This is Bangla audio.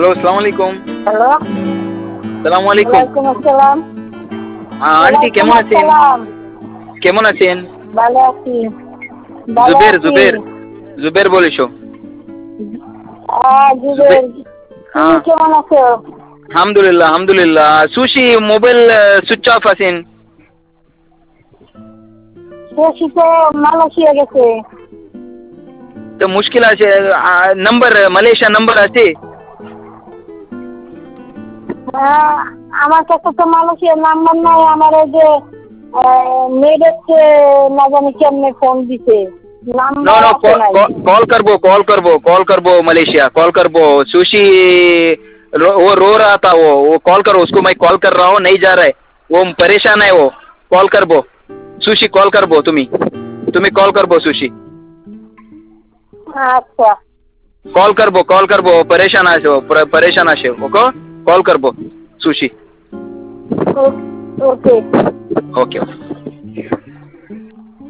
হ্যালো, আসসালামু আলাইকুম। হ্যালো, আসসালামু আলাইকুম। ওয়ালাইকুম আসসালাম। আন্টি ওয়ালাইকুম কেমন আছেন? আসসালাম। কেমন আছেন? ভালো আছি, ভালো জুবের আছি। জুবের জুবের বলিস। জুবের, তুমি হ্যাঁ, কেমন আছো? আলহামদুলিল্লাহ আলহামদুলিল্লাহ। সুশি মোবাইল সুইচ অফ আছেন। বেশি তো মালয়েশিয়া গেছে। তো মুশকিল আছে। নাম্বার মালয়েশিয়া নাম্বার আছে। হ্যাঁ, আমার কাছে তো মালয়েশিয়ার নাম্বার নাই। আমার ওই যে মেয়েদেরকে না জানি কেমনে ফোন দিছে, नो নাম্বার नो আছে নাই। कॉल करबो मलेशिया कॉल करबो सुशी। वो रो रहा था। वो कॉल करो उसको। मैं कॉल कर रहा हूँ, नहीं जा रहा है। वो परेशान है। वो कॉल करबो सुशी कॉल करबो तुम्हें कॉल करबो सुशी আচ্ছা, कॉल करबो परेशान आसे ओको कॉल करबो सुशी। ওকে। ओके।